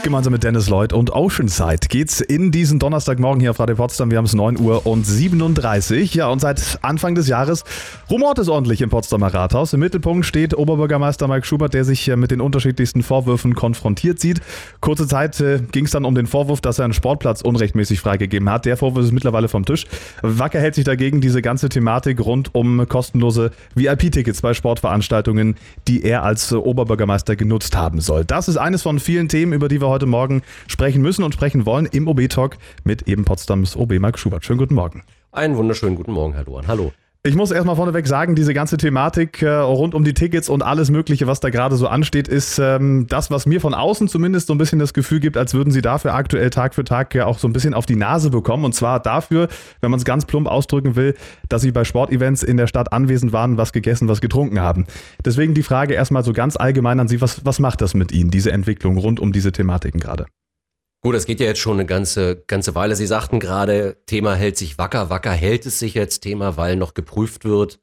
Gemeinsam mit Dennis Lloyd und Oceanside geht's in diesen Donnerstagmorgen hier auf Radio Potsdam. Wir haben es 9:37 Uhr. Ja, und seit Anfang des Jahres rumort es ordentlich im Potsdamer Rathaus. Im Mittelpunkt steht Oberbürgermeister Mike Schubert, der sich mit den unterschiedlichsten Vorwürfen konfrontiert sieht. Kurze Zeit ging es dann um den Vorwurf, dass er einen Sportplatz unrechtmäßig freigegeben hat. Der Vorwurf ist mittlerweile vom Tisch. Wacker hält sich dagegen diese ganze Thematik rund um kostenlose VIP-Tickets bei Sportveranstaltungen, die er als Oberbürgermeister genutzt haben soll. Das ist eines von vielen Themen, über die wir heute Morgen sprechen müssen und sprechen wollen im OB-Talk mit eben Potsdams OB Mike Schubert. Schönen guten Morgen. Einen wunderschönen guten Morgen, Herr Luan. Hallo. Ich muss erstmal vorneweg sagen, diese ganze Thematik rund um die Tickets und alles Mögliche, was da gerade so ansteht, ist das, was mir von außen zumindest so ein bisschen das Gefühl gibt, als würden sie dafür aktuell Tag für Tag auch so ein bisschen auf die Nase bekommen. Und zwar dafür, wenn man es ganz plump ausdrücken will, dass sie bei Sportevents in der Stadt anwesend waren, was gegessen, was getrunken haben. Deswegen die Frage erstmal so ganz allgemein an Sie, was macht das mit Ihnen, diese Entwicklung rund um diese Thematiken gerade? Gut, das geht ja jetzt schon eine ganze Weile. Sie sagten gerade, Thema hält sich wacker. Wacker hält es sich jetzt, Thema, weil noch geprüft wird,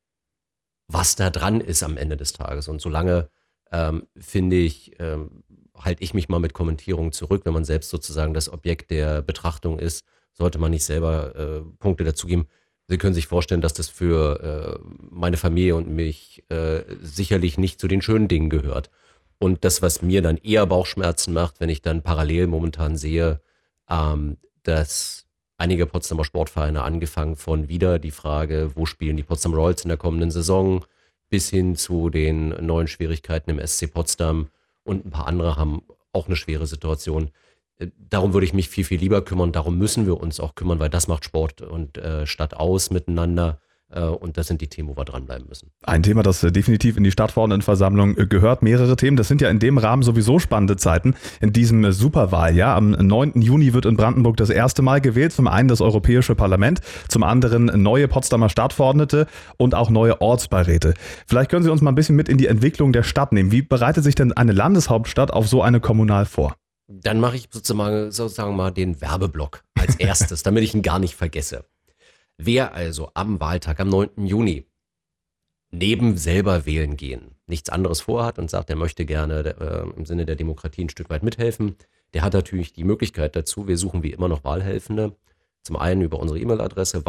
was da dran ist am Ende des Tages. Und solange, finde ich, halte ich mich mal mit Kommentierungen zurück. Wenn man selbst sozusagen das Objekt der Betrachtung ist, sollte man nicht selber Punkte dazugeben. Sie können sich vorstellen, dass das für meine Familie und mich sicherlich nicht zu den schönen Dingen gehört. Und das, was mir dann eher Bauchschmerzen macht, wenn ich dann parallel momentan sehe, dass einige Potsdamer Sportvereine angefangen von wieder die Frage, wo spielen die Potsdam Royals in der kommenden Saison, bis hin zu den neuen Schwierigkeiten im SC Potsdam und ein paar andere haben auch eine schwere Situation. Darum würde ich mich viel, viel lieber kümmern. Darum müssen wir uns auch kümmern, weil das macht Sport und Stadt aus miteinander. Und das sind die Themen, wo wir dranbleiben müssen. Ein Thema, das definitiv in die Stadtverordnetenversammlung gehört. Mehrere Themen. Das sind ja in dem Rahmen sowieso spannende Zeiten. In diesem Superwahljahr am 9. Juni wird in Brandenburg das erste Mal gewählt. Zum einen das Europäische Parlament, zum anderen neue Potsdamer Stadtverordnete und auch neue Ortsbeiräte. Vielleicht können Sie uns mal ein bisschen mit in die Entwicklung der Stadt nehmen. Wie bereitet sich denn eine Landeshauptstadt auf so eine Kommunal vor? Dann mache ich sozusagen mal den Werbeblock als erstes, damit ich ihn gar nicht vergesse. Wer also am Wahltag, am 9. Juni, neben selber wählen gehen, nichts anderes vorhat und sagt, er möchte gerne im Sinne der Demokratie ein Stück weit mithelfen, der hat natürlich die Möglichkeit dazu. Wir suchen wie immer noch Wahlhelfende. Zum einen über unsere E-Mail-Adresse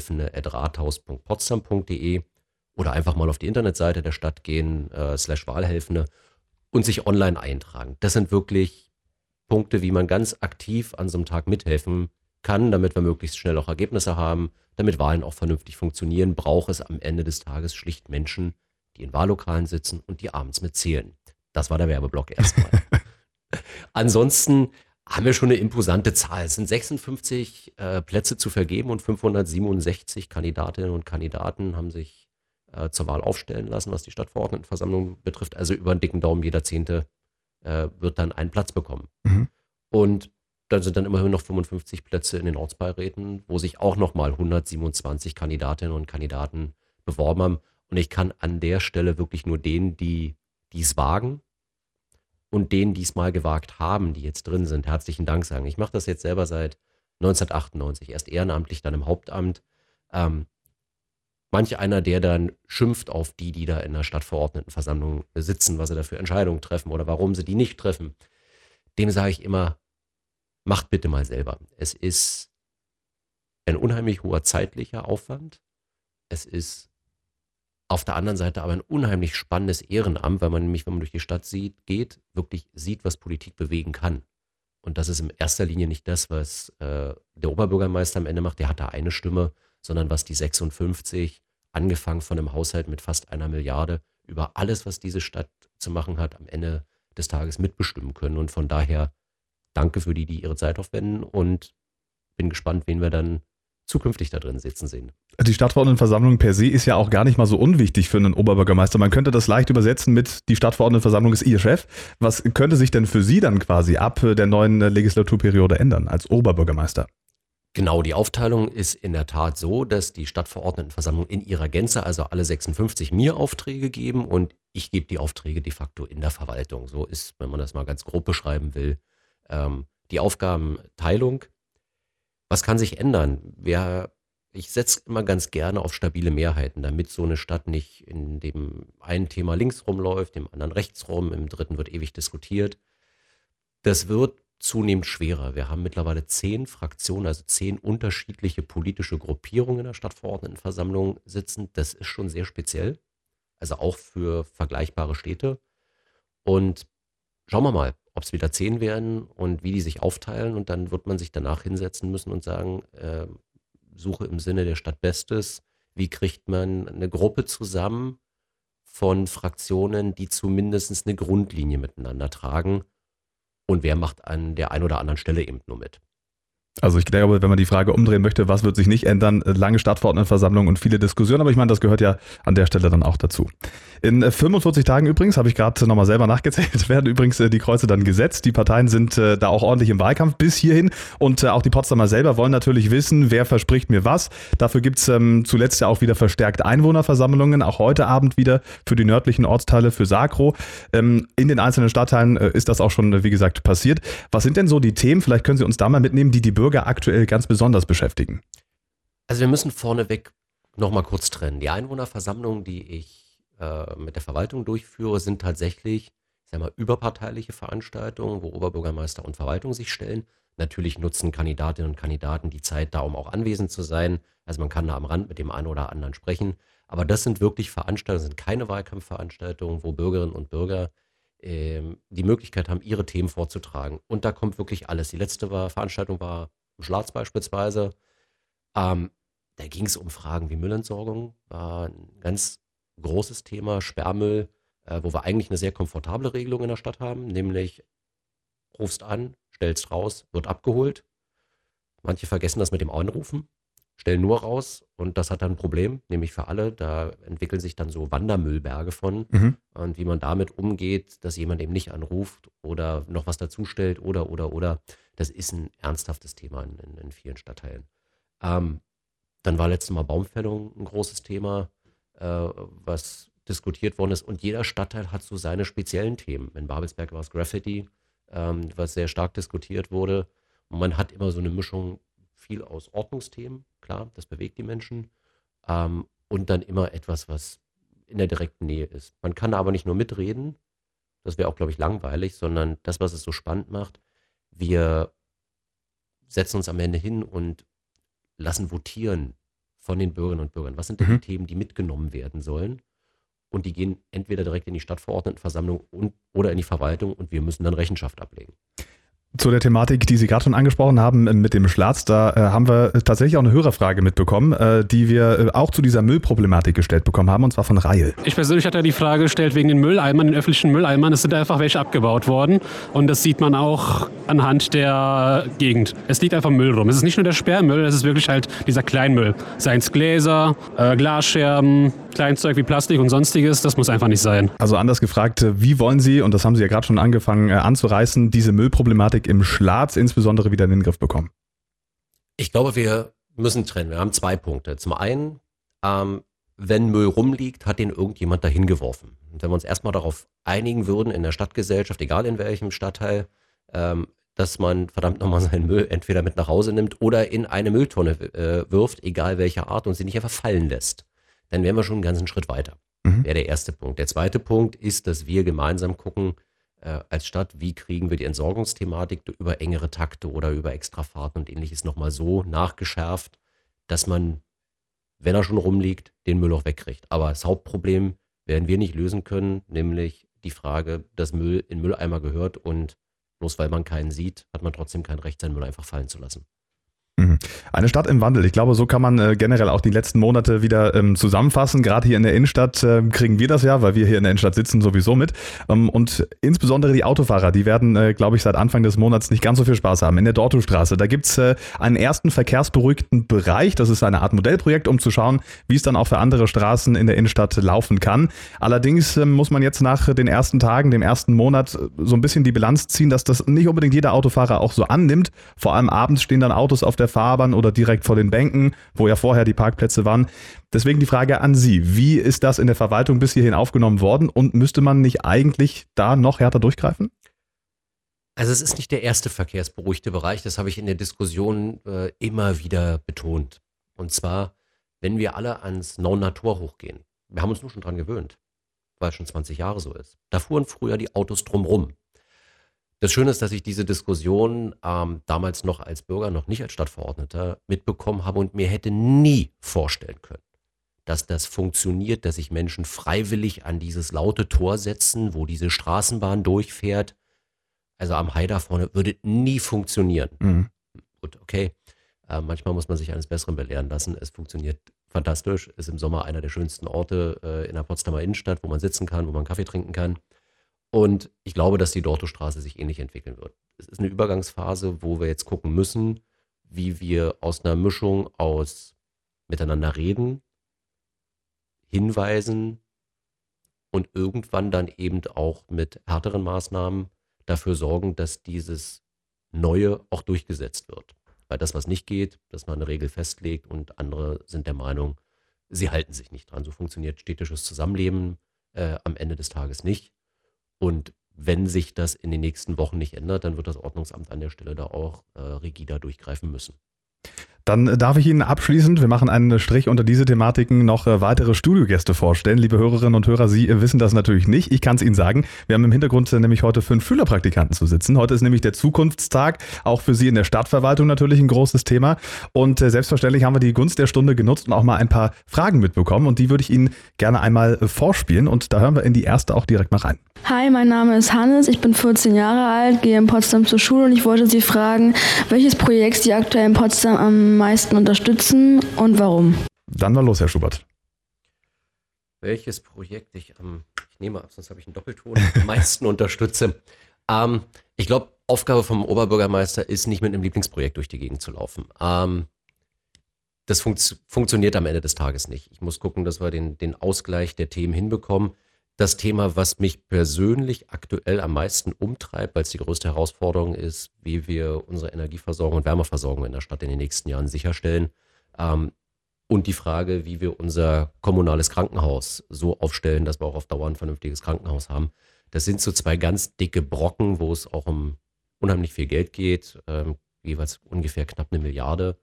wahlhelfende@rathaus.potsdam.de oder einfach mal auf die Internetseite der Stadt gehen, /Wahlhelfende und sich online eintragen. Das sind wirklich Punkte, wie man ganz aktiv an so einem Tag mithelfen kann, damit wir möglichst schnell auch Ergebnisse haben, damit Wahlen auch vernünftig funktionieren, braucht es am Ende des Tages schlicht Menschen, die in Wahllokalen sitzen und die abends mitzählen. Das war der Werbeblock erstmal. Ansonsten haben wir schon eine imposante Zahl. Es sind 56 Plätze zu vergeben und 567 Kandidatinnen und Kandidaten haben sich zur Wahl aufstellen lassen, was die Stadtverordnetenversammlung betrifft. Also über einen dicken Daumen, jeder Zehnte wird dann einen Platz bekommen. Mhm. Und dann sind dann immerhin noch 55 Plätze in den Ortsbeiräten, wo sich auch nochmal 127 Kandidatinnen und Kandidaten beworben haben. Und ich kann an der Stelle wirklich nur denen, die es wagen und denen, die es mal gewagt haben, die jetzt drin sind, herzlichen Dank sagen. Ich mache das jetzt selber seit 1998, erst ehrenamtlich, dann im Hauptamt. Manch einer, der dann schimpft auf die da in der Stadtverordnetenversammlung sitzen, was sie da für Entscheidungen treffen oder warum sie die nicht treffen, dem sage ich immer, macht bitte mal selber. Es ist ein unheimlich hoher zeitlicher Aufwand. Es ist auf der anderen Seite aber ein unheimlich spannendes Ehrenamt, weil man nämlich, wenn man durch die Stadt geht, wirklich sieht, was Politik bewegen kann. Und das ist in erster Linie nicht das, was der Oberbürgermeister am Ende macht, der hat da eine Stimme, sondern was die 56, angefangen von einem Haushalt mit fast 1 Milliarde, über alles, was diese Stadt zu machen hat, am Ende des Tages mitbestimmen können. Und von daher danke für die ihre Zeit aufwenden und bin gespannt, wen wir dann zukünftig da drin sitzen sehen. Die Stadtverordnetenversammlung per se ist ja auch gar nicht mal so unwichtig für einen Oberbürgermeister. Man könnte das leicht übersetzen mit, die Stadtverordnetenversammlung ist Ihr Chef. Was könnte sich denn für Sie dann quasi ab der neuen Legislaturperiode ändern als Oberbürgermeister? Genau, die Aufteilung ist in der Tat so, dass die Stadtverordnetenversammlung in ihrer Gänze, also alle 56, mir Aufträge geben und ich gebe die Aufträge de facto in der Verwaltung. So ist, wenn man das mal ganz grob beschreiben will, die Aufgabenteilung. Was kann sich ändern? Ich setze immer ganz gerne auf stabile Mehrheiten, damit so eine Stadt nicht in dem einen Thema links rumläuft, dem anderen rechts rum, im dritten wird ewig diskutiert. Das wird zunehmend schwerer. Wir haben mittlerweile 10 Fraktionen, also 10 unterschiedliche politische Gruppierungen in der Stadtverordnetenversammlung sitzen. Das ist schon sehr speziell, also auch für vergleichbare Städte. Und schauen wir mal, ob es wieder 10 werden und wie die sich aufteilen. Und dann wird man sich danach hinsetzen müssen und sagen, Suche im Sinne der Stadt Bestes. Wie kriegt man eine Gruppe zusammen von Fraktionen, die zumindest eine Grundlinie miteinander tragen? Und wer macht an der einen oder anderen Stelle eben nur mit? Also ich glaube, wenn man die Frage umdrehen möchte, was wird sich nicht ändern, lange Stadtverordnetenversammlungen und viele Diskussionen, aber ich meine, das gehört ja an der Stelle dann auch dazu. In 45 Tagen übrigens, habe ich gerade nochmal selber nachgezählt, werden übrigens die Kreuze dann gesetzt. Die Parteien sind da auch ordentlich im Wahlkampf bis hierhin und auch die Potsdamer selber wollen natürlich wissen, wer verspricht mir was. Dafür gibt's zuletzt ja auch wieder verstärkt Einwohnerversammlungen, auch heute Abend wieder für die nördlichen Ortsteile, für Sakro. In den einzelnen Stadtteilen ist das auch schon, wie gesagt, passiert. Was sind denn so die Themen, vielleicht können Sie uns da mal mitnehmen, die Bürger aktuell ganz besonders beschäftigen? Also wir müssen vorneweg nochmal kurz trennen. Die Einwohnerversammlungen, die ich mit der Verwaltung durchführe, sind tatsächlich, ich sag mal, überparteiliche Veranstaltungen, wo Oberbürgermeister und Verwaltung sich stellen. Natürlich nutzen Kandidatinnen und Kandidaten die Zeit da, um auch anwesend zu sein. Also man kann da am Rand mit dem einen oder anderen sprechen. Aber das sind wirklich Veranstaltungen, sind keine Wahlkampfveranstaltungen, wo Bürgerinnen und Bürger die Möglichkeit haben, ihre Themen vorzutragen. Und da kommt wirklich alles. Die letzte Veranstaltung war im Schlatz beispielsweise. Da ging es um Fragen wie Müllentsorgung, war ein ganz großes Thema, Sperrmüll, wo wir eigentlich eine sehr komfortable Regelung in der Stadt haben, nämlich rufst an, stellst raus, wird abgeholt. Manche vergessen das mit dem Anrufen, stellen nur raus und das hat dann ein Problem, nämlich für alle. Da entwickeln sich dann so Wandermüllberge von und wie man damit umgeht, dass jemand eben nicht anruft oder noch was dazustellt oder. Das ist ein ernsthaftes Thema in vielen Stadtteilen. Dann war letztes Mal Baumfällung ein großes Thema, was diskutiert worden ist. Und jeder Stadtteil hat so seine speziellen Themen. In Babelsberg war es Graffiti, was sehr stark diskutiert wurde. Und man hat immer so eine Mischung viel aus Ordnungsthemen, klar, das bewegt die Menschen. Und dann immer etwas, was in der direkten Nähe ist. Man kann da aber nicht nur mitreden, das wäre auch, glaube ich, langweilig, sondern das, was es so spannend macht, wir setzen uns am Ende hin und lassen votieren von den Bürgerinnen und Bürgern. Was sind denn die Themen, die mitgenommen werden sollen? Und die gehen entweder direkt in die Stadtverordnetenversammlung oder in die Verwaltung und wir müssen dann Rechenschaft ablegen. Zu der Thematik, die Sie gerade schon angesprochen haben mit dem Schlatz, da haben wir tatsächlich auch eine Hörerfrage mitbekommen, die wir auch zu dieser Müllproblematik gestellt bekommen haben, und zwar von Rail. Ich persönlich hatte die Frage gestellt wegen den Mülleimern, den öffentlichen Mülleimern. Es sind einfach welche abgebaut worden und das sieht man auch anhand der Gegend. Es liegt einfach Müll rum. Es ist nicht nur der Sperrmüll, es ist wirklich halt dieser Kleinmüll. Seien es Gläser, Glasscherben, Kleinzeug wie Plastik und sonstiges, das muss einfach nicht sein. Also anders gefragt, wie wollen Sie, und das haben Sie ja gerade schon angefangen anzureißen, diese Müllproblematik im Schlatz insbesondere wieder in den Griff bekommen? Ich glaube, wir müssen trennen. Wir haben 2 Punkte. Zum einen, wenn Müll rumliegt, hat den irgendjemand dahin geworfen. Und wenn wir uns erstmal darauf einigen würden in der Stadtgesellschaft, egal in welchem Stadtteil, dass man verdammt nochmal seinen Müll entweder mit nach Hause nimmt oder in eine Mülltonne wirft, egal welcher Art, und sie nicht einfach fallen lässt, dann wären wir schon einen ganzen Schritt weiter. Wäre der erste Punkt. Der zweite Punkt ist, dass wir gemeinsam gucken, als Stadt, wie kriegen wir die Entsorgungsthematik über engere Takte oder über Extrafahrten und ähnliches nochmal so nachgeschärft, dass man, wenn er schon rumliegt, den Müll auch wegkriegt. Aber das Hauptproblem werden wir nicht lösen können, nämlich die Frage, dass Müll in Mülleimer gehört und bloß weil man keinen sieht, hat man trotzdem kein Recht, seinen Müll einfach fallen zu lassen. Eine Stadt im Wandel. Ich glaube, so kann man generell auch die letzten Monate wieder zusammenfassen. Gerade hier in der Innenstadt kriegen wir das ja, weil wir hier in der Innenstadt sitzen, sowieso mit. Und insbesondere die Autofahrer, die werden, glaube ich, seit Anfang des Monats nicht ganz so viel Spaß haben. In der Dortowstraße, da gibt's einen ersten verkehrsberuhigten Bereich. Das ist eine Art Modellprojekt, um zu schauen, wie es dann auch für andere Straßen in der Innenstadt laufen kann. Allerdings muss man jetzt nach den ersten Tagen, dem ersten Monat, so ein bisschen die Bilanz ziehen, dass das nicht unbedingt jeder Autofahrer auch so annimmt. Vor allem abends stehen dann Autos auf der Fahrbahn oder direkt vor den Bänken, wo ja vorher die Parkplätze waren. Deswegen die Frage an Sie. Wie ist das in der Verwaltung bis hierhin aufgenommen worden und müsste man nicht eigentlich da noch härter durchgreifen? Also es ist nicht der erste verkehrsberuhigte Bereich, das habe ich in der Diskussion immer wieder betont. Und zwar, wenn wir alle ans Non-Natur hochgehen. Wir haben uns nur schon dran gewöhnt, weil es schon 20 Jahre so ist. Da fuhren früher die Autos drumrum. Das Schöne ist, dass ich diese Diskussion damals noch als Bürger, noch nicht als Stadtverordneter, mitbekommen habe und mir hätte nie vorstellen können, dass das funktioniert, dass sich Menschen freiwillig an dieses laute Tor setzen, wo diese Straßenbahn durchfährt. Also am Hai da vorne würde nie funktionieren. Mhm. Gut, okay. Manchmal muss man sich eines Besseren belehren lassen. Es funktioniert fantastisch. Ist im Sommer einer der schönsten Orte in der Potsdamer Innenstadt, wo man sitzen kann, wo man Kaffee trinken kann. Und ich glaube, dass die Dortostraße sich ähnlich entwickeln wird. Es ist eine Übergangsphase, wo wir jetzt gucken müssen, wie wir aus einer Mischung aus miteinander reden, hinweisen und irgendwann dann eben auch mit härteren Maßnahmen dafür sorgen, dass dieses Neue auch durchgesetzt wird. Weil das, was nicht geht, dass man eine Regel festlegt und andere sind der Meinung, sie halten sich nicht dran. So funktioniert städtisches Zusammenleben am Ende des Tages nicht. Und wenn sich das in den nächsten Wochen nicht ändert, dann wird das Ordnungsamt an der Stelle da auch rigider durchgreifen müssen. Dann darf ich Ihnen abschließend, wir machen einen Strich unter diese Thematiken, noch weitere Studiogäste vorstellen. Liebe Hörerinnen und Hörer, Sie wissen das natürlich nicht. Ich kann es Ihnen sagen. Wir haben im Hintergrund nämlich heute 5 Schülerpraktikanten zu sitzen. Heute ist nämlich der Zukunftstag, auch für Sie in der Stadtverwaltung natürlich ein großes Thema. Und selbstverständlich haben wir die Gunst der Stunde genutzt und auch mal ein paar Fragen mitbekommen. Und die würde ich Ihnen gerne einmal vorspielen. Und da hören wir in die erste auch direkt mal rein. Hi, mein Name ist Hannes, ich bin 14 Jahre alt, gehe in Potsdam zur Schule und ich wollte Sie fragen, welches Projekt Sie aktuell in Potsdam am meisten unterstützen und warum? Dann mal los, Herr Schubert. Welches Projekt ich nehme ab, sonst habe ich einen Doppelton, am meisten unterstütze. Ich glaube, Aufgabe vom Oberbürgermeister ist, nicht mit einem Lieblingsprojekt durch die Gegend zu laufen. Das funktioniert am Ende des Tages nicht. Ich muss gucken, dass wir den Ausgleich der Themen hinbekommen. Das Thema, was mich persönlich aktuell am meisten umtreibt, weil es die größte Herausforderung ist, wie wir unsere Energieversorgung und Wärmeversorgung in der Stadt in den nächsten Jahren sicherstellen. Und die Frage, wie wir unser kommunales Krankenhaus so aufstellen, dass wir auch auf Dauer ein vernünftiges Krankenhaus haben. Das sind so 2 ganz dicke Brocken, wo es auch um unheimlich viel Geld geht, jeweils ungefähr knapp 1 Milliarde,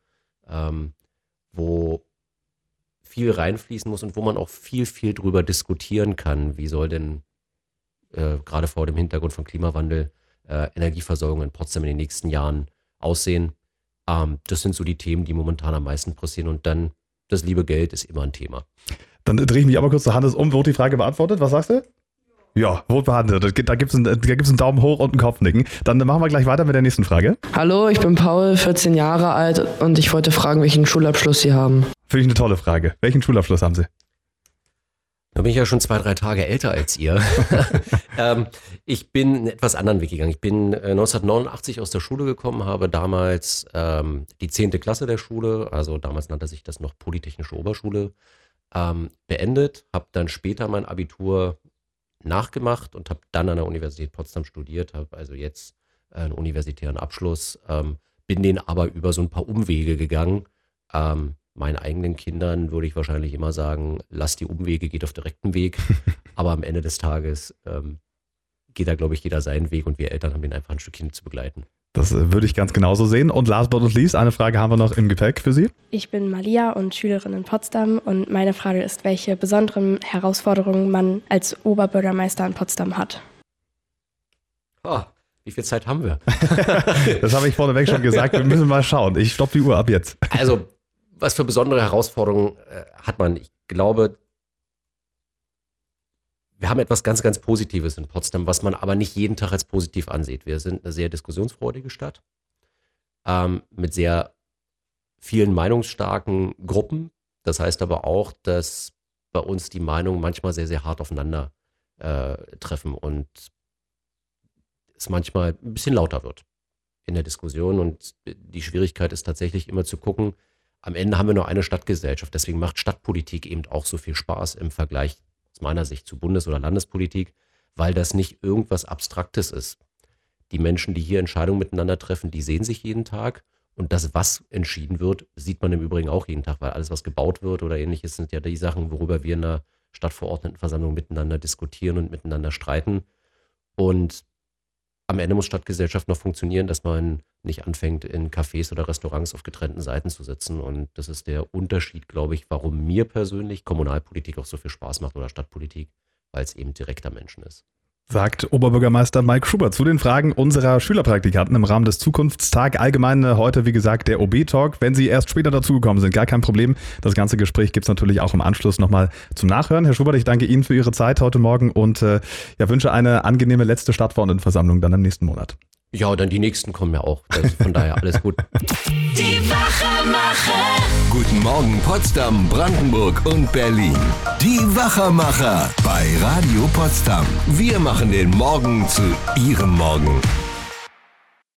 wo viel reinfließen muss und wo man auch viel drüber diskutieren kann. Wie soll denn gerade vor dem Hintergrund von Klimawandel Energieversorgung in Potsdam in den nächsten Jahren aussehen? Das sind so die Themen, die momentan am meisten pressieren. Und dann das liebe Geld ist immer ein Thema. Dann drehe ich mich aber kurz zu Hannes um. Wurde die Frage beantwortet? Was sagst du? Ja, wurde beantwortet. Da gibt's einen Daumen hoch und einen Kopfnicken. Dann machen wir gleich weiter mit der nächsten Frage. Hallo, ich bin Paul, 14 Jahre alt und ich wollte fragen, welchen Schulabschluss Sie haben. Finde ich eine tolle Frage. Welchen Schulabschluss haben Sie? Da bin ich ja schon 2-3 Tage älter als ihr. Ich bin einen etwas anderen Weg gegangen. Ich bin 1989 aus der Schule gekommen, habe damals die 10. Klasse der Schule, also damals nannte sich das noch Polytechnische Oberschule, beendet, habe dann später mein Abitur nachgemacht und habe dann an der Universität Potsdam studiert, habe also jetzt einen universitären Abschluss, bin den aber über so ein paar Umwege gegangen. Meinen eigenen Kindern würde ich wahrscheinlich immer sagen, lass die Umwege, geht auf direktem Weg. Aber am Ende des Tages geht da, glaube ich, jeder seinen Weg und wir Eltern haben ihn einfach ein Stückchen zu begleiten. Das würde ich ganz genauso sehen. Und last but not least, eine Frage haben wir noch im Gepäck für Sie. Ich bin Malia und Schülerin in Potsdam und meine Frage ist, welche besonderen Herausforderungen man als Oberbürgermeister in Potsdam hat. Wie viel Zeit haben wir? Das habe ich vorneweg schon gesagt. Wir müssen mal schauen. Ich stoppe die Uhr ab jetzt. Also, was für besondere Herausforderungen hat man? Ich glaube, wir haben etwas ganz, ganz Positives in Potsdam, was man aber nicht jeden Tag als positiv ansieht. Wir sind eine sehr diskussionsfreudige Stadt mit sehr vielen meinungsstarken Gruppen. Das heißt aber auch, dass bei uns die Meinungen manchmal sehr, sehr hart aufeinander treffen und es manchmal ein bisschen lauter wird in der Diskussion. Und die Schwierigkeit ist tatsächlich immer zu gucken, am Ende haben wir nur eine Stadtgesellschaft. Deswegen macht Stadtpolitik eben auch so viel Spaß im Vergleich aus meiner Sicht zu Bundes- oder Landespolitik, weil das nicht irgendwas Abstraktes ist. Die Menschen, die hier Entscheidungen miteinander treffen, die sehen sich jeden Tag. Und das, was entschieden wird, sieht man im Übrigen auch jeden Tag, weil alles, was gebaut wird oder ähnliches, sind ja die Sachen, worüber wir in der Stadtverordnetenversammlung miteinander diskutieren und miteinander streiten. Und am Ende muss Stadtgesellschaft noch funktionieren, dass man nicht anfängt, in Cafés oder Restaurants auf getrennten Seiten zu sitzen. Und das ist der Unterschied, glaube ich, warum mir persönlich Kommunalpolitik auch so viel Spaß macht oder Stadtpolitik, weil es eben direkt am Menschen ist. Sagt Oberbürgermeister Mike Schubert zu den Fragen unserer Schülerpraktikanten im Rahmen des Zukunftstag. Allgemein heute, wie gesagt, der OB-Talk. Wenn Sie erst später dazugekommen sind, gar kein Problem. Das ganze Gespräch gibt es natürlich auch im Anschluss nochmal zum Nachhören. Herr Schubert, ich danke Ihnen für Ihre Zeit heute Morgen und wünsche eine angenehme letzte Stadtverordnetenversammlung dann im nächsten Monat. Ja, dann die nächsten kommen ja auch. Also von daher alles gut. Die Wachermacher. Guten Morgen Potsdam, Brandenburg und Berlin. Die Wachermacher bei Radio Potsdam. Wir machen den Morgen zu Ihrem Morgen.